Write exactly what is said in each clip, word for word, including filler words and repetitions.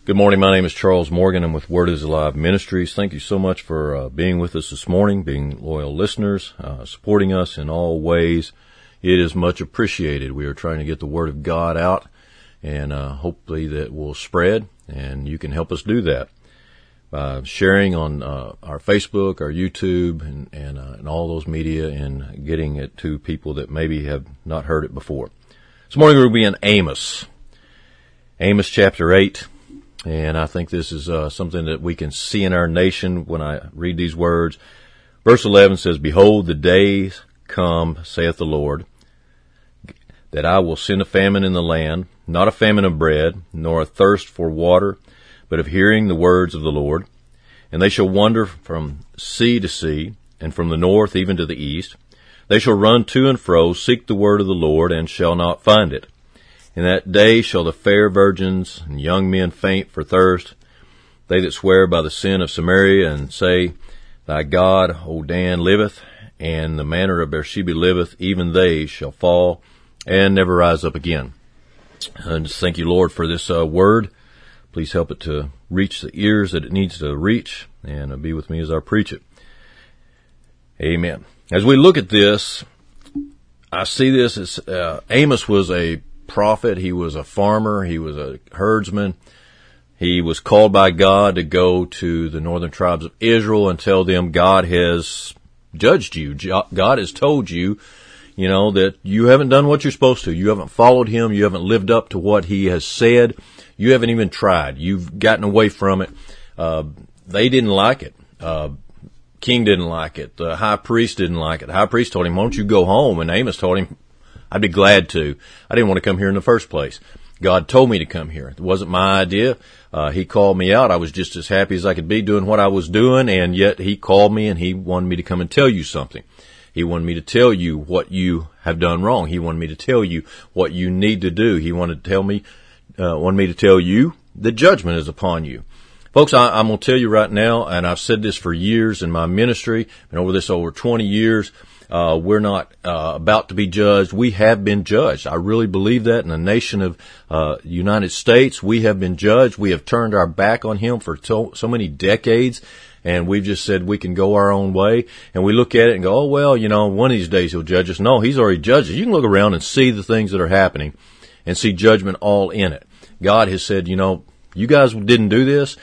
Good morning. My name is Charles Morgan. I'm with Word is Alive Ministries. Thank you so much for uh, being with us this morning, being loyal listeners, uh, supporting us in all ways. It is much appreciated. We are trying to get the Word of God out, and uh, hopefully that will spread, and you can help us do that by sharing on uh, our Facebook, our YouTube, and and, uh, and all those media, and getting it to people that maybe have not heard it before. This morning we're going to be in Amos, Amos chapter eight. And I think this is uh, something that we can see in our nation when I read these words. Verse eleven says, "Behold, the days come, saith the Lord, that I will send a famine in the land, not a famine of bread, nor a thirst for water, but of hearing the words of the Lord. And they shall wander from sea to sea, and from the north even to the east. They shall run to and fro, seek the word of the Lord, and shall not find it. In that day shall the fair virgins and young men faint for thirst, they that swear by the sin of Samaria, and say, Thy God, O Dan, liveth, and the manor of Beersheba liveth, even they shall fall, and never rise up again." And just thank you, Lord, for this uh, word. Please help it to reach the ears that it needs to reach, and uh, be with me as I preach it. Amen. As we look at this, I see this as uh, Amos was a prophet. He was a farmer. He was a herdsman. He was called by God to go to the northern tribes of Israel and tell them God has judged you. God has told you, you know, that you haven't done what you're supposed to. You haven't followed him. You haven't lived up to what he has said. You haven't even tried. You've gotten away from it. Uh, they didn't like it. Uh, King didn't like it. The high priest didn't like it. The high priest told him, "Why don't you go home?" And Amos told him, "I'd be glad to. I didn't want to come here in the first place. God told me to come here. It wasn't my idea. Uh, he called me out. I was just as happy as I could be doing what I was doing, and yet he called me and he wanted me to come and tell you something. He wanted me to tell you what you have done wrong. He wanted me to tell you what you need to do. He wanted to tell me, uh, wanted me to tell you the judgment is upon you." Folks, I, I'm going to tell you right now, and I've said this for years in my ministry, and over this over twenty years, Uh, we're not uh, about to be judged. We have been judged. I really believe that in the nation of uh United States. We have been judged. We have turned our back on him for so, so many decades, and we've just said we can go our own way. And we look at it and go, oh, well, you know, one of these days he'll judge us. No, he's already judged us. You can look around and see the things that are happening and see judgment all in it. God has said, you know, you guys didn't do this.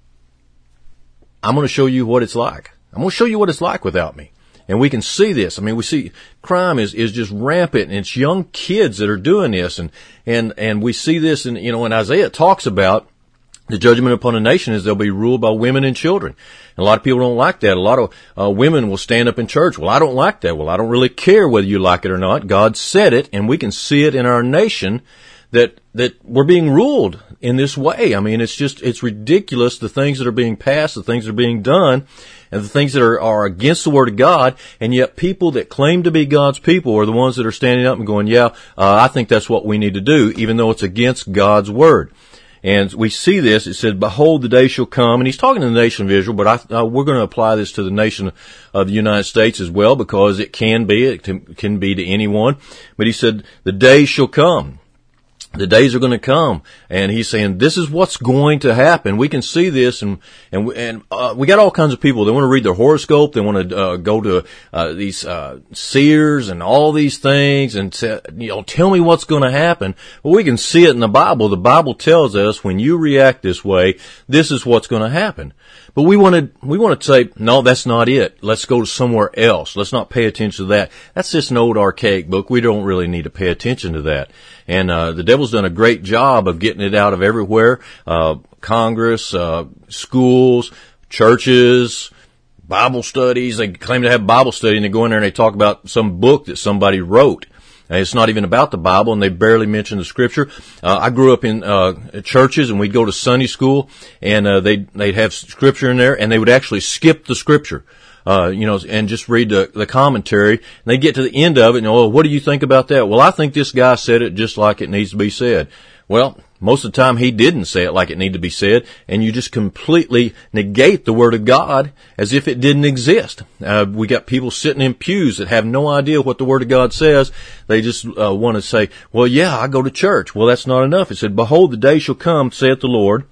I'm going to show you what it's like. I'm going to show you what it's like without me. And we can see this. I mean, we see crime is, is just rampant, and it's young kids that are doing this. And, and, and we see this, and, you know, when Isaiah talks about the judgment upon a nation is they'll be ruled by women and children. And a lot of people don't like that. A lot of uh, women will stand up in church. Well, I don't like that. Well, I don't really care whether you like it or not. God said it, and we can see it in our nation that, that we're being ruled in this way. I mean, it's just, it's ridiculous, the things that are being passed, the things that are being done, and the things that are, are against the Word of God, and yet people that claim to be God's people are the ones that are standing up and going, yeah, uh, I think that's what we need to do, even though it's against God's Word. And we see this. It says, "Behold, the day shall come," and he's talking to the nation of Israel, but I, uh, we're going to apply this to the nation of the United States as well, because it can be, it can, can be to anyone. But he said, the day shall come. The days are going to come, and he's saying this is what's going to happen. We can see this, and and and uh, we got all kinds of people. They want to read their horoscope. They want to uh, go to uh, these uh, seers and all these things, and say, you know, tell me what's going to happen. Well, we can see it in the Bible. The Bible tells us when you react this way, this is what's going to happen. But we want to we want to say, no, that's not it. Let's go to somewhere else. Let's not pay attention to that. That's just an old archaic book. We don't really need to pay attention to that. And uh the devil's done a great job of getting it out of everywhere. Uh Congress, uh schools, churches, Bible studies. They claim to have Bible study, and they go in there and they talk about some book that somebody wrote. And it's not even about the Bible, and they barely mention the Scripture. Uh, I grew up in uh churches, and we'd go to Sunday school, and uh, they'd, they'd have Scripture in there, and they would actually skip the Scripture, uh, you know, and just read the, the commentary. And they get to the end of it, and, oh, what do you think about that? Well, I think this guy said it just like it needs to be said. Well, most of the time he didn't say it like it needed to be said, and you just completely negate the Word of God as if it didn't exist. Uh, we got people sitting in pews that have no idea what the Word of God says. They just uh, want to say, well, yeah, I go to church. Well, that's not enough. It said, "Behold, the day shall come, saith the Lord,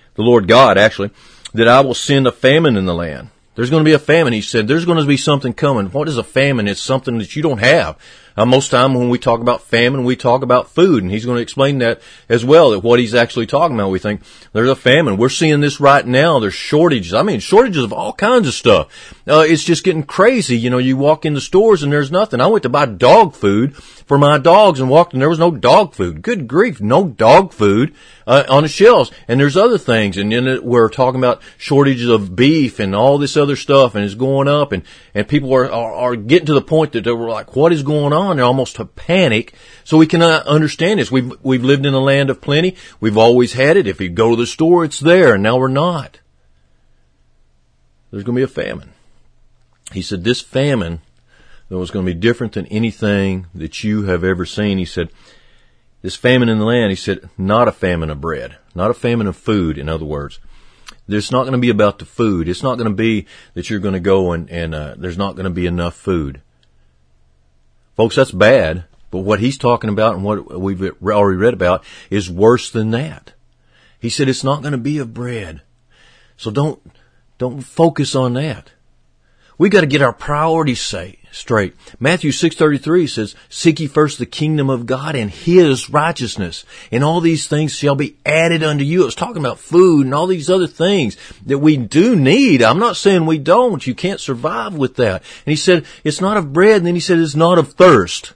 the Lord God actually, that I will send a famine in the land. There's going to be a famine. He said, there's going to be something coming. What is a famine? It's something that you don't have. Uh, most time when we talk about famine, we talk about food, and he's going to explain that as well, that what he's actually talking about. We think there's a famine. We're seeing this right now. There's shortages. I mean, shortages of all kinds of stuff. Uh, it's just getting crazy. You know, you walk in the stores and there's nothing. I went to buy dog food for my dogs and walked and there was no dog food. Good grief, no dog food uh, on the shelves. And there's other things. And then it, we're talking about shortages of beef and all this other stuff, and it's going up, and, and people are, are, are getting to the point that they're like, what is going on? They're almost to panic. So we cannot understand this. We've, we've lived in a land of plenty. We've always had it. If you go to the store, it's there, and now we're not. There's going to be a famine. He said this famine, though, is going to be different than anything that you have ever seen. He said, this famine in the land, he said, not a famine of bread, not a famine of food, in other words. It's not going to be about the food. It's not going to be that you're going to go and, and uh, there's not going to be enough food. Folks, that's bad, but what he's talking about and what we've already read about is worse than that. He said it's not going to be of bread. So don't, don't focus on that. We've got to get our priorities say, straight. Matthew six thirty-three says, seek ye first the kingdom of God and his righteousness, and all these things shall be added unto you. It was talking about food and all these other things that we do need. I'm not saying we don't. You can't survive with that. And he said, it's not of bread, and then he said, it's not of thirst.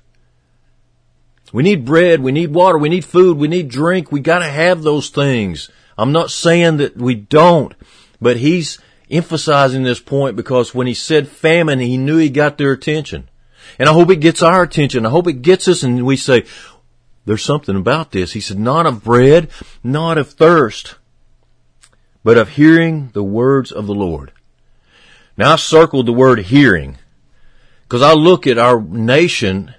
We need bread, we need water, we need food, we need drink. We got to have those things. I'm not saying that we don't, but he's emphasizing this point because when he said famine, he knew he got their attention. And I hope it gets our attention. I hope it gets us and we say, there's something about this. He said, not of bread, not of thirst, but of hearing the words of the Lord. Now I circled the word hearing because I look at our nation,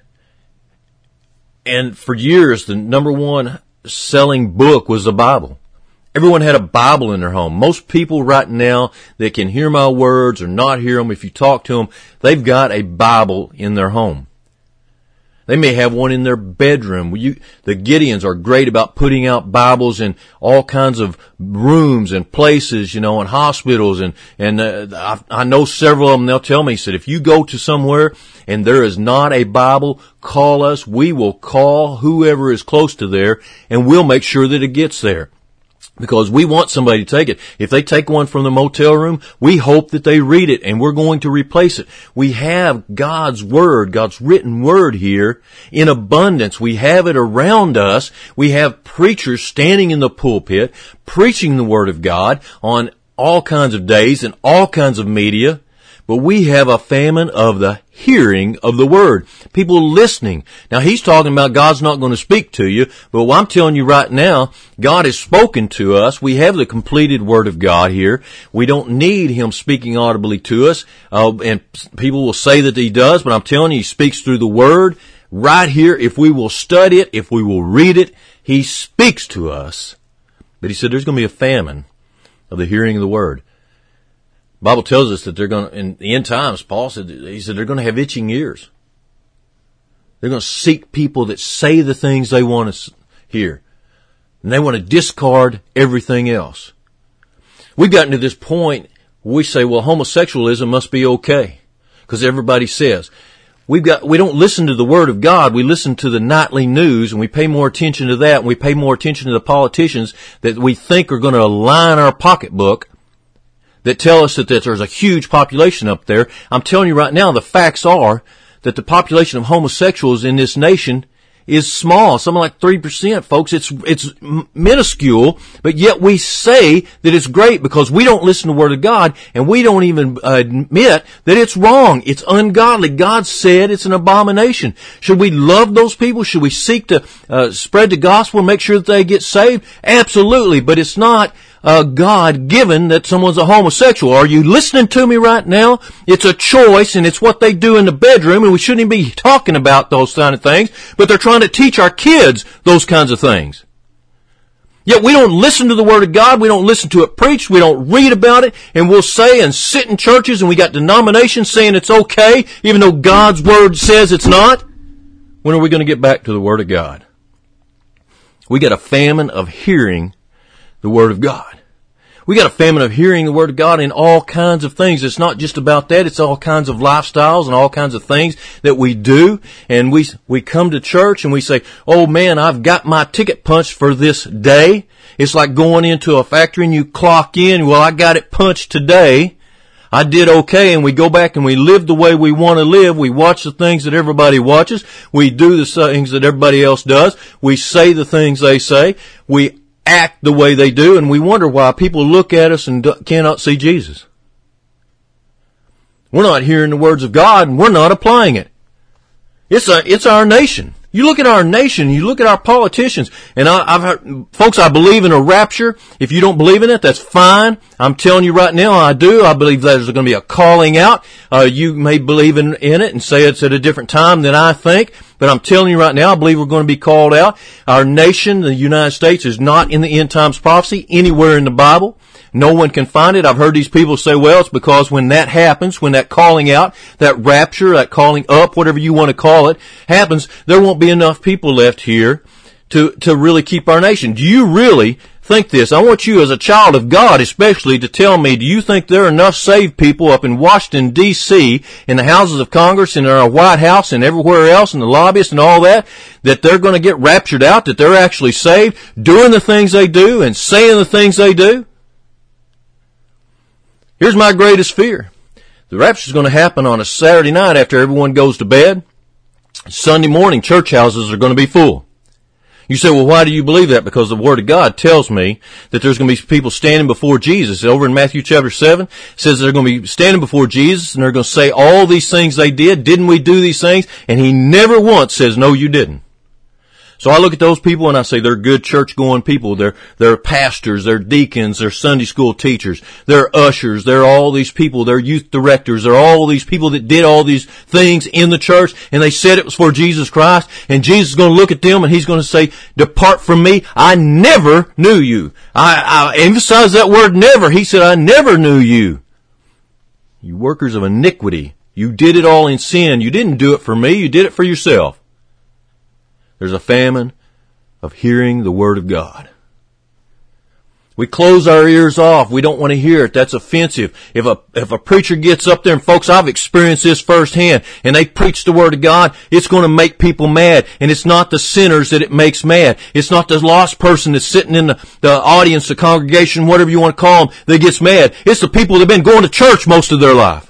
and for years the number one selling book was the Bible. Everyone had a Bible in their home. Most people right now that can hear my words or not hear them, if you talk to them, they've got a Bible in their home. They may have one in their bedroom. You, the Gideons are great about putting out Bibles in all kinds of rooms and places, you know, and hospitals. And, and uh, I, I know several of them, they'll tell me, said, if you go to somewhere and there is not a Bible, call us. We will call whoever is close to there and we'll make sure that it gets there. Because we want somebody to take it. If they take one from the motel room, we hope that they read it and we're going to replace it. We have God's Word, God's written Word here in abundance. We have it around us. We have preachers standing in the pulpit, preaching the Word of God on all kinds of days and all kinds of media. But we have a famine of the hearing of the Word. People listening. Now he's talking about God's not going to speak to you, but I'm telling you right now, God has spoken to us. We have the completed Word of God here. We don't need Him speaking audibly to us. Uh, and people will say that He does, but I'm telling you, He speaks through the Word. Right here, if we will study it, if we will read it, He speaks to us. But He said there's going to be a famine of the hearing of the Word. The Bible tells us that they're going to, in the end times, Paul said, he said they're going to have itching ears. They're going to seek people that say the things they want to hear. And they want to discard everything else. We've gotten to this point where we say, well, homosexualism must be okay. Because everybody says. We've got, we don't listen to the Word of God. We listen to the nightly news and we pay more attention to that. And we pay more attention to the politicians that we think are going to align our pocketbook, that tell us that there's a huge population up there. I'm telling you right now, the facts are that the population of homosexuals in this nation is small, something like three percent, folks. It's, it's minuscule, but yet we say that it's great because we don't listen to the Word of God and we don't even admit that it's wrong. It's ungodly. God said it's an abomination. Should we love those people? Should we seek to uh, spread the gospel and make sure that they get saved? Absolutely, but it's not Uh, God given that someone's a homosexual. Are you listening to me right now? It's a choice and it's what they do in the bedroom, and we shouldn't even be talking about those kind of things, but they're trying to teach our kids those kinds of things. Yet we don't listen to the Word of God, we don't listen to it preached, we don't read about it, and we'll say and sit in churches and we got denominations saying it's okay, even though God's Word says it's not. When are we going to get back to the Word of God? We got a famine of hearing the Word of God. We got a famine of hearing the Word of God in all kinds of things. It's not just about that. It's all kinds of lifestyles and all kinds of things that we do. And we, we come to church and we say, oh man, I've got my ticket punched for this day. It's like going into a factory and you clock in. Well, I got it punched today. I did okay, and we go back and we live the way we want to live. We watch the things that everybody watches. We do the things that everybody else does. We say the things they say. We act the way they do, and we wonder why people look at us and cannot see Jesus. We're not hearing the words of God, and we're not applying it. It's a, it's our nation. You look at our nation, you look at our politicians, and I, I've heard, folks, I believe in a rapture. If you don't believe in it, that's fine. I'm telling you right now, I do. I believe there's going to be a calling out. Uh, you may believe in, in it and say it's at a different time than I think, but I'm telling you right now, I believe we're going to be called out. Our nation, the United States, is not in the end times prophecy anywhere in the Bible. No one can find it. I've heard these people say, well, it's because when that happens, when that calling out, that rapture, that calling up, whatever you want to call it, happens, there won't be enough people left here to, to really keep our nation. Do you really think this? I want you as a child of God especially to tell me, do you think there are enough saved people up in Washington, D C, in the houses of Congress, in our White House, and everywhere else, and the lobbyists and all that, that they're going to get raptured out, that they're actually saved, doing the things they do and saying the things they do? Here's my greatest fear. The rapture is going to happen on a Saturday night after everyone goes to bed. Sunday morning, church houses are going to be full. You say, well, why do you believe that? Because the Word of God tells me that there's going to be people standing before Jesus. Over in Matthew chapter seven, it says they're going to be standing before Jesus and they're going to say all these things they did. Didn't we do these things? And He never once says, no, you didn't. So I look at those people and I say they're good church-going people. They're, they're pastors, they're deacons, they're Sunday school teachers, they're ushers, they're all these people, they're youth directors, they're all these people that did all these things in the church, and they said it was for Jesus Christ, and Jesus is going to look at them and He's going to say, depart from me, I never knew you. I, I emphasize that word never. He said, I never knew you. You workers of iniquity. You did it all in sin. You didn't do it for me, you did it for yourself. There's a famine of hearing the Word of God. We close our ears off. We don't want to hear it. That's offensive. If a, if a preacher gets up there, and folks, I've experienced this firsthand, and they preach the Word of God, it's going to make people mad. And it's not the sinners that it makes mad. It's not the lost person that's sitting in the, the audience, the congregation, whatever you want to call them, that gets mad. It's the people that have been going to church most of their life.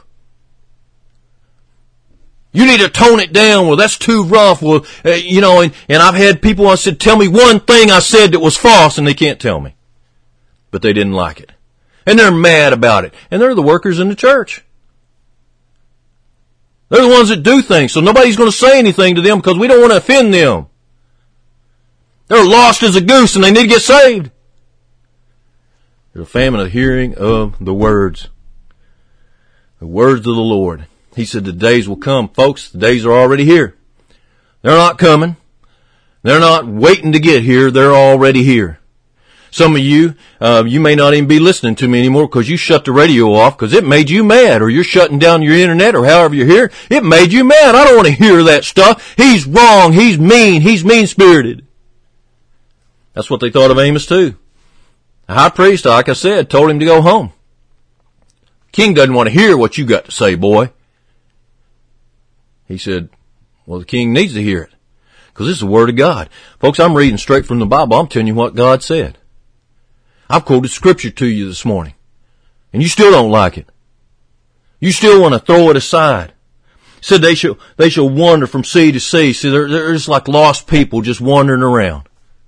You need to tone it down. Well, that's too rough. Well, uh, you know, and, and I've had people, I said, tell me one thing I said that was false, and they can't tell me. But they didn't like it. And they're mad about it. And they're the workers in the church. They're the ones that do things, so nobody's going to say anything to them because we don't want to offend them. They're lost as a goose and they need to get saved. There's a famine of hearing of the words. The words of the Lord. He said the days will come. Folks, the days are already here. They're not coming. They're not waiting to get here. They're already here. Some of you, uh, you may not even be listening to me anymore because you shut the radio off because it made you mad, or you're shutting down your internet, or however you're here. It made you mad. I don't want to hear that stuff. He's wrong. He's mean. He's mean-spirited. That's what they thought of Amos too. The high priest, like I said, told him to go home. King doesn't want to hear what you got to say, boy. He said, well, the king needs to hear it because this is the Word of God. Folks, I'm reading straight from the Bible. I'm telling you what God said. I've quoted Scripture to you this morning, and you still don't like it. You still want to throw it aside. He said they shall, they shall wander from sea to sea. See, they're, they're just like lost people just wandering around.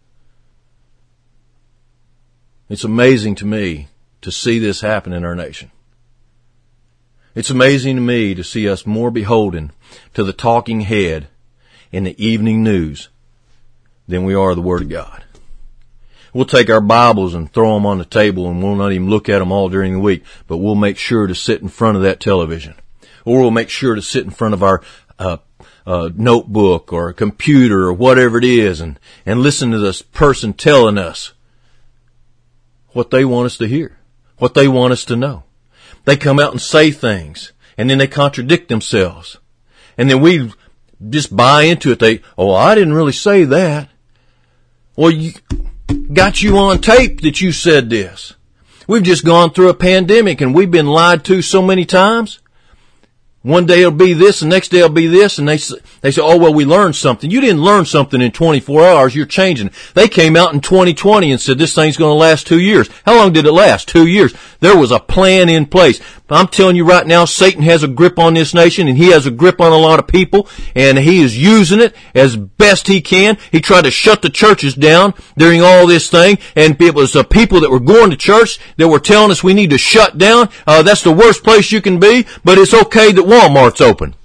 It's amazing to me to see this happen in our nation. It's amazing to me to see us more beholden to the talking head in the evening news than we are the Word of God. We'll take our Bibles and throw them on the table and we'll not even look at them all during the week, but we'll make sure to sit in front of that television. Or we'll make sure to sit in front of our uh, uh notebook or a computer or whatever it is and, and listen to this person telling us what they want us to hear, what they want us to know. They come out and say things, and then they contradict themselves. And then we just buy into it. They, oh, I didn't really say that. Well, you got you on tape that you said this. We've just gone through a pandemic and we've been lied to so many times. One day it'll be this, the next day it'll be this, and they they say, oh, well, we learned something. You didn't learn something in twenty-four hours. You're changing. They came out in twenty twenty and said this thing's going to last two years. How long did it last? Two years. There was a plan in place. I'm telling you right now, Satan has a grip on this nation, and he has a grip on a lot of people, and he is using it as best he can. He tried to shut the churches down during all this thing, and it was uh, people that were going to church that were telling us we need to shut down. Uh, that's the worst place you can be, but it's okay that Walmart's open.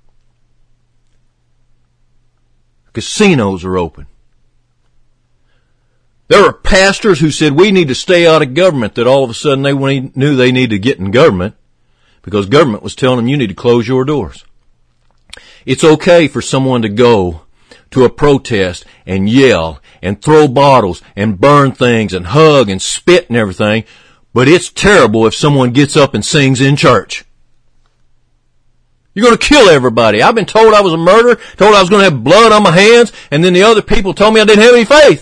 Casinos are open. There are pastors who said we need to stay out of government, that all of a sudden they knew they needed to get in government because government was telling them you need to close your doors. It's okay for someone to go to a protest and yell and throw bottles and burn things and hug and spit and everything, but it's terrible if someone gets up and sings in church. You're going to kill everybody. I've been told I was a murderer, told I was going to have blood on my hands, and then the other people told me I didn't have any faith.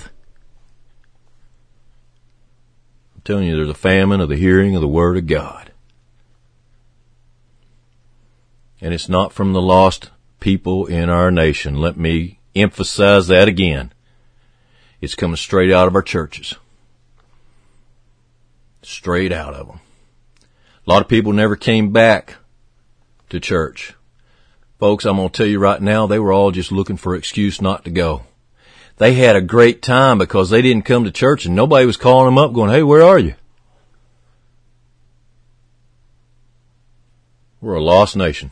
I'm telling you, there's a famine of the hearing of the Word of God. And it's not from the lost people in our nation. Let me emphasize that again. It's coming straight out of our churches. Straight out of them. A lot of people never came back to church. Folks, I'm going to tell you right now, they were all just looking for an excuse not to go. They had a great time because they didn't come to church and nobody was calling them up going, hey, where are you? We're a lost nation.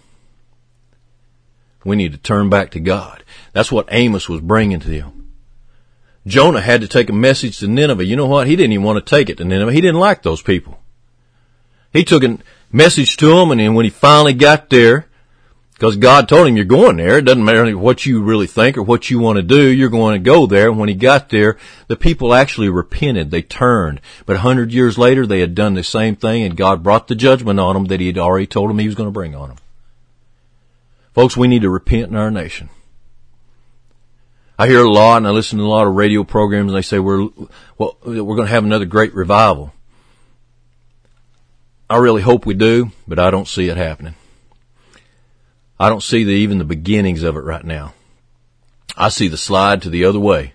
We need to turn back to God. That's what Amos was bringing to them. Jonah had to take a message to Nineveh. You know what? He didn't even want to take it to Nineveh. He didn't like those people. He took a message to them, and then when he finally got there, because God told him, you're going there. It doesn't matter what you really think or what you want to do. You're going to go there. And when he got there, the people actually repented. They turned. But a hundred years later, they had done the same thing, and God brought the judgment on them that he had already told them he was going to bring on them. Folks, we need to repent in our nation. I hear a lot, and I listen to a lot of radio programs, and they say we're well, we're going to have another great revival. I really hope we do, but I don't see it happening. I don't see the, even the beginnings of it right now. I see the slide to the other way.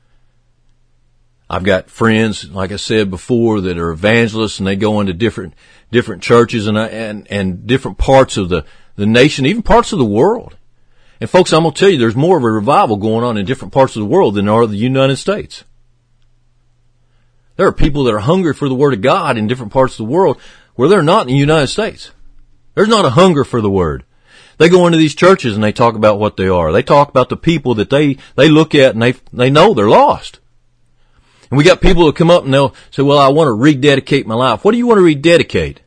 I've got friends, like I said before, that are evangelists, and they go into different different churches and and and different parts of the the nation, even parts of the world. And folks, I'm going to tell you, there's more of a revival going on in different parts of the world than there are the United States. There are people that are hungry for the Word of God in different parts of the world where they're not in the United States. There's not a hunger for the Word. They go into these churches and they talk about what they are. They talk about the people that they, they look at and they, they know they're lost. And we got people that come up and they'll say, well, I want to rededicate my life. What do you want to rededicate?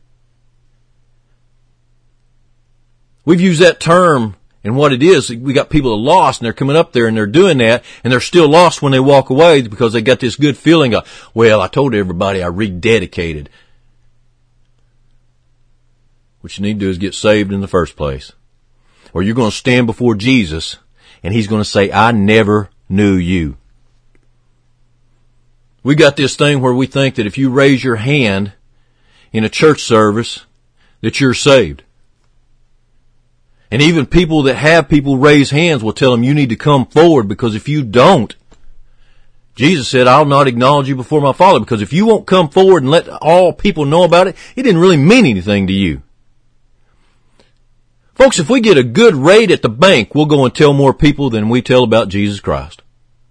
We've used that term, and what it is, we got people that are lost and they're coming up there and they're doing that, and they're still lost when they walk away because they got this good feeling of, well, I told everybody I rededicated. What you need to do is get saved in the first place. Or you're going to stand before Jesus and he's going to say, I never knew you. We got this thing where we think that if you raise your hand in a church service that you're saved. And even people that have people raise hands will tell them you need to come forward, because if you don't, Jesus said, I'll not acknowledge you before my Father, because if you won't come forward and let all people know about it, it didn't really mean anything to you. Folks, if we get a good rate at the bank, we'll go and tell more people than we tell about Jesus Christ.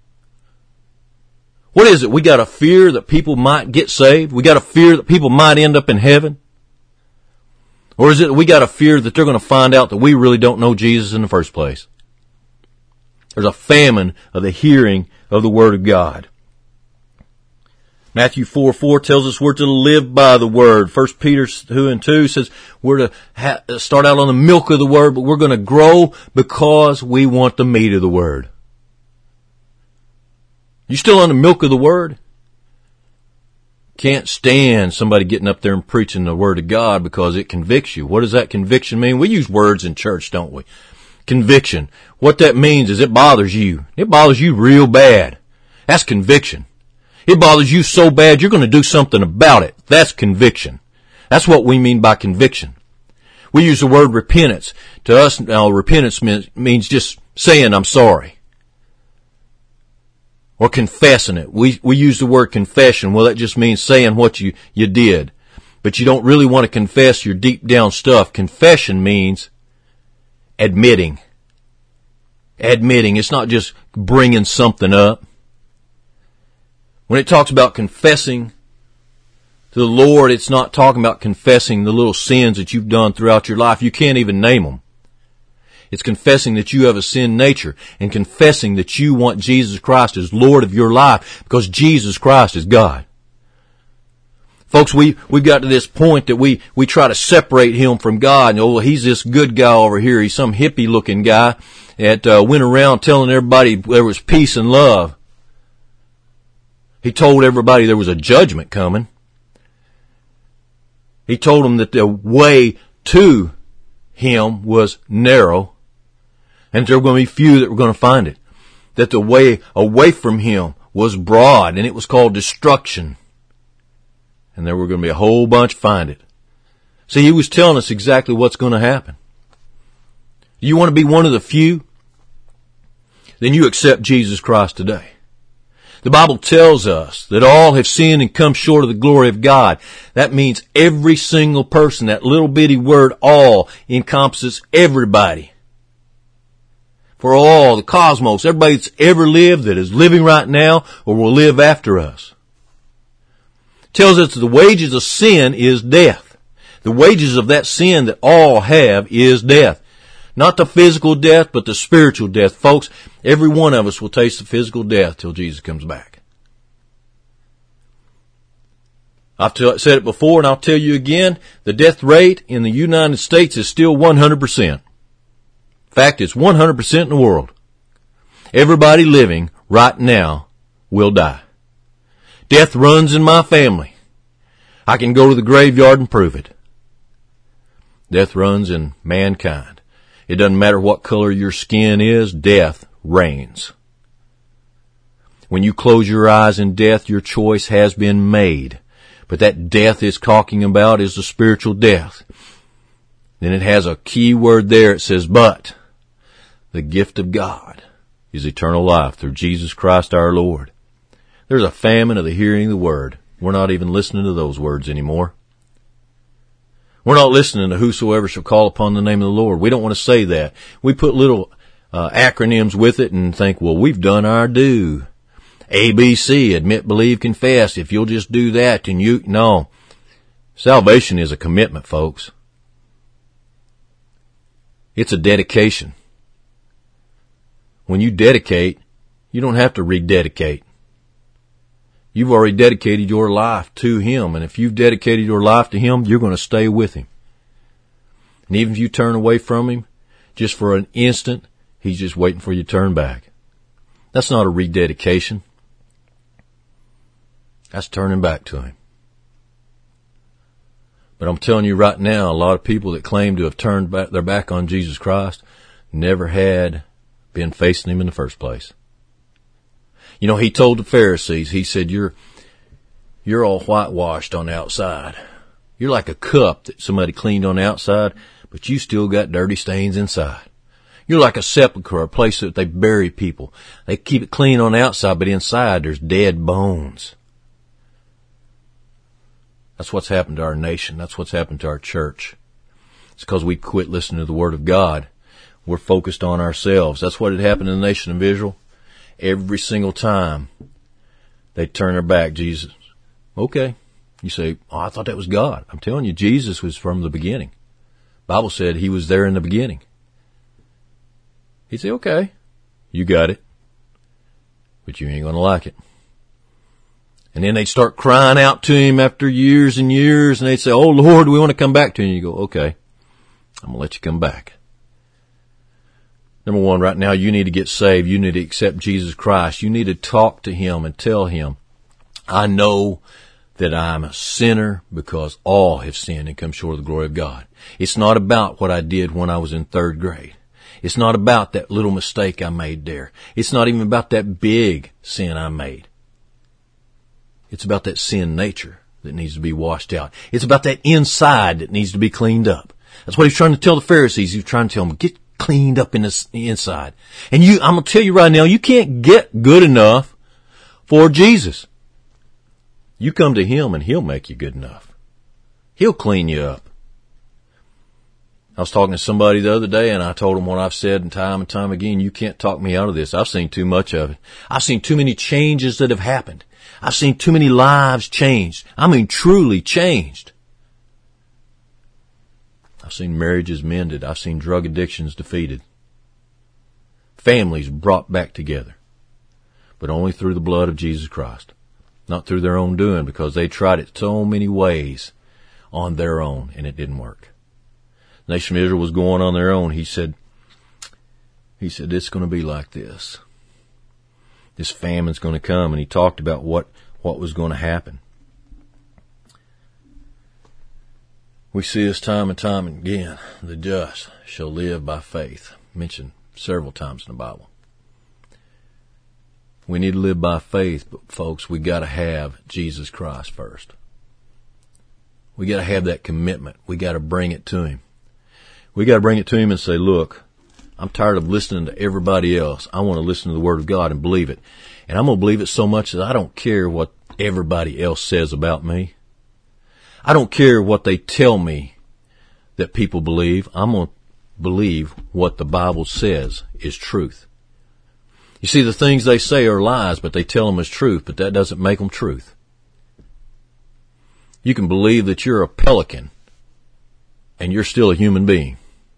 What is it? We got a fear that people might get saved? We got a fear that people might end up in heaven? Or is it we got a fear that they're going to find out that we really don't know Jesus in the first place? There's a famine of the hearing of the Word of God. Matthew four four tells us we're to live by the Word. First Peter two and two says we're to ha- start out on the milk of the Word, but we're going to grow because we want the meat of the Word. You still on the milk of the Word? Can't stand somebody getting up there and preaching the Word of God because it convicts you. What does that conviction mean? We use words in church, don't we? Conviction. What that means is it bothers you. It bothers you real bad. That's conviction. It bothers you so bad you're going to do something about it. That's conviction. That's what we mean by conviction. We use the word repentance. To us now, repentance means just saying I'm sorry. Or confessing it. We, we use the word confession. Well, that just means saying what you, you did. But you don't really want to confess your deep down stuff. Confession means admitting. Admitting. It's not just bringing something up. When it talks about confessing to the Lord, it's not talking about confessing the little sins that you've done throughout your life. You can't even name them. It's confessing that you have a sin nature and confessing that you want Jesus Christ as Lord of your life because Jesus Christ is God. Folks, we, we've got to this point that we, we try to separate Him from God. And, oh, he's this good guy over here. He's some hippie looking guy that uh, went around telling everybody there was peace and love. He told everybody there was a judgment coming. He told them that the way to Him was narrow and there were going to be few that were going to find it. That the way away from Him was broad and it was called destruction. And there were going to be a whole bunch find it. See, He was telling us exactly what's going to happen. You want to be one of the few? Then you accept Jesus Christ today. The Bible tells us that all have sinned and come short of the glory of God. That means every single person. That little bitty word all encompasses everybody. For all, the cosmos, everybody that's ever lived, that is living right now, or will live after us. It tells us that the wages of sin is death. The wages of that sin that all have is death. Not the physical death, but the spiritual death. Folks, every one of us will taste the physical death till Jesus comes back. I've t- said it before and I'll tell you again, the death rate in the United States is still one hundred percent. In fact, it's one hundred percent in the world. Everybody living right now will die. Death runs in my family. I can go to the graveyard and prove it. Death runs in mankind. It doesn't matter what color your skin is, death reigns. When you close your eyes in death, your choice has been made. But that death it's talking about is the spiritual death. Then it has a key word there. It says, but the gift of God is eternal life through Jesus Christ our Lord. There's a famine of the hearing of the word. We're not even listening to those words anymore. We're not listening to whosoever shall call upon the name of the Lord. We don't want to say that. We put little uh, acronyms with it and think, well, we've done our due. A B C, admit, believe, confess. If you'll just do that, then you, no. Salvation is a commitment, folks. It's a dedication. When you dedicate, you don't have to rededicate. You've already dedicated your life to Him. And if you've dedicated your life to Him, you're going to stay with Him. And even if you turn away from Him, just for an instant, He's just waiting for you to turn back. That's not a rededication. That's turning back to Him. But I'm telling you right now, a lot of people that claim to have turned back, their back on Jesus Christ never had been facing Him in the first place. You know, He told the Pharisees, He said, you're, you're all whitewashed on the outside. You're like a cup that somebody cleaned on the outside, but you still got dirty stains inside. You're like a sepulcher, a place that they bury people. They keep it clean on the outside, but inside there's dead bones. That's what's happened to our nation. That's what's happened to our church. It's because we quit listening to the Word of God. We're focused on ourselves. That's what had happened in the nation of Israel. Every single time they turn their back, Jesus. Okay. You say, oh, I thought that was God. I'm telling you, Jesus was from the beginning. The Bible said He was there in the beginning. He'd say, okay, you got it, but you ain't going to like it. And then they'd start crying out to Him after years and years, and they'd say, oh, Lord, we want to come back to You. And you go, okay, I'm going to let you come back. Number one, right now, you need to get saved. You need to accept Jesus Christ. You need to talk to Him and tell Him, I know that I'm a sinner because all have sinned and come short of the glory of God. It's not about what I did when I was in third grade. It's not about that little mistake I made there. It's not even about that big sin I made. It's about that sin nature that needs to be washed out. It's about that inside that needs to be cleaned up. That's what he's trying to tell the Pharisees. He's trying to tell them, get cleaned up in the inside. And you, I'm going to tell you right now, you can't get good enough for Jesus. You come to him and he'll make you good enough. He'll clean you up. I was talking to somebody the other day and I told them what I've said and time and time again. You can't talk me out of this. I've seen too much of it. I've seen too many changes that have happened. I've seen too many lives changed. I mean, truly changed. I've seen marriages mended. I've seen drug addictions defeated. Families brought back together. But only through the blood of Jesus Christ. Not through their own doing, because they tried it so many ways on their own and it didn't work. The nation of Israel was going on their own. He said, he said, it's going to be like this. This famine's going to come. And he talked about what, what was going to happen. We see this time and time again. The just shall live by faith. Mentioned several times in the Bible. We need to live by faith, but folks, we got to have Jesus Christ first. We got to have that commitment. We got to bring it to him. We got to bring it to him and say, look, I'm tired of listening to everybody else. I want to listen to the Word of God and believe it. And I'm going to believe it so much that I don't care what everybody else says about me. I don't care what they tell me that people believe. I'm going to believe what the Bible says is truth. You see, the things they say are lies, but they tell them as truth, but that doesn't make them truth. You can believe that you're a pelican and you're still a human being.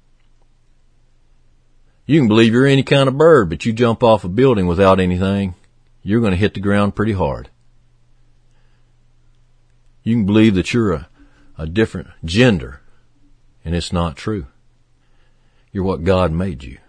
You can believe you're any kind of bird, but you jump off a building without anything, you're going to hit the ground pretty hard. You can believe that you're a, a different gender, and it's not true. You're what God made you.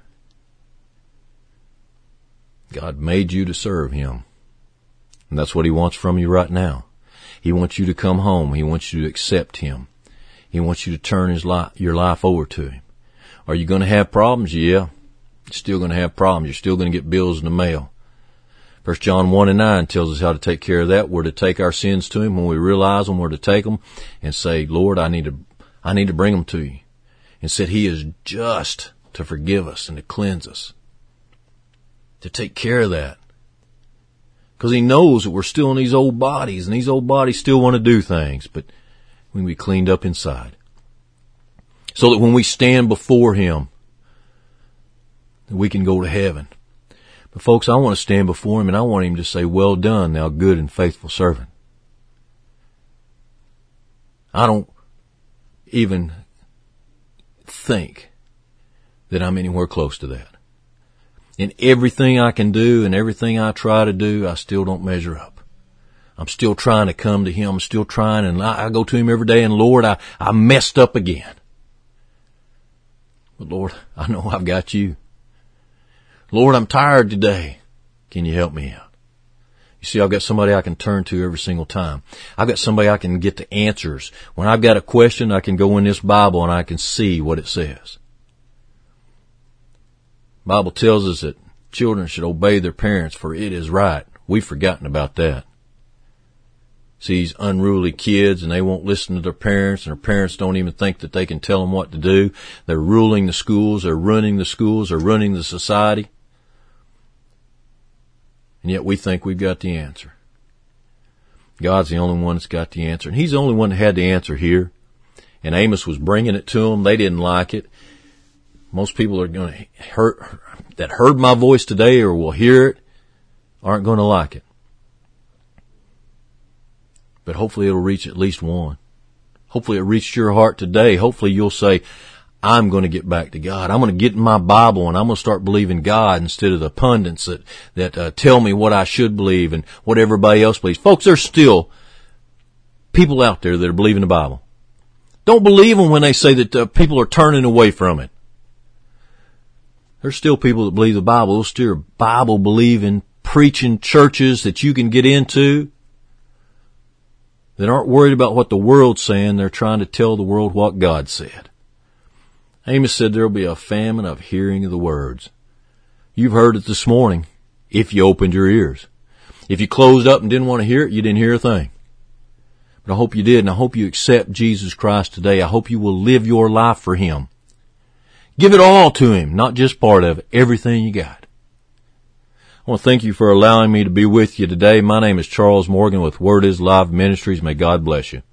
God made you to serve him. And that's what he wants from you right now. He wants you to come home. He wants you to accept him. He wants you to turn his life, your life over to him. Are you going to have problems? Yeah. You're still going to have problems. You're still going to get bills in the mail. First John one and nine tells us how to take care of that. We're to take our sins to him. When we realize them, we're to take them and say, Lord, I need to, I need to bring them to you. And said he is just to forgive us and to cleanse us. To take care of that. Because he knows that we're still in these old bodies, and these old bodies still want to do things, but we can be cleaned up inside. So that when we stand before him, we can go to heaven. But folks, I want to stand before him and I want him to say, well done, thou good and faithful servant. I don't even think that I'm anywhere close to that. In everything I can do and everything I try to do, I still don't measure up. I'm still trying to come to him. I'm still trying, and I, I go to him every day, and Lord, I, I messed up again. But Lord, I know I've got you. Lord, I'm tired today. Can you help me out? You see, I've got somebody I can turn to every single time. I've got somebody I can get the answers. When I've got a question, I can go in this Bible and I can see what it says. The Bible tells us that children should obey their parents, for it is right. We've forgotten about that. See these unruly kids, and they won't listen to their parents, and their parents don't even think that they can tell them what to do. They're ruling the schools, they're running the schools, they're running the society. And yet we think we've got the answer. God's the only one that's got the answer. And he's the only one that had the answer here. And Amos was bringing it to them. They didn't like it. Most people are going to hurt, that heard my voice today or will hear it, aren't going to like it. But hopefully it'll reach at least one. Hopefully it reached your heart today. Hopefully you'll say, I'm going to get back to God. I'm going to get in my Bible and I'm going to start believing God instead of the pundits that, that uh, tell me what I should believe and what everybody else believes. Folks, there's still people out there that are believing the Bible. Don't believe them when they say that uh, people are turning away from it. There's still people that believe the Bible. There's still Bible-believing, preaching churches that you can get into that aren't worried about what the world's saying. They're trying to tell the world what God said. Amos said there will be a famine of hearing of the words. You've heard it this morning if you opened your ears. If you closed up and didn't want to hear it, you didn't hear a thing. But I hope you did, and I hope you accept Jesus Christ today. I hope you will live your life for Him. Give it all to Him, not just part of it, everything you got. I want to thank you for allowing me to be with you today. My name is Charles Morgan with Word is Live Ministries. May God bless you.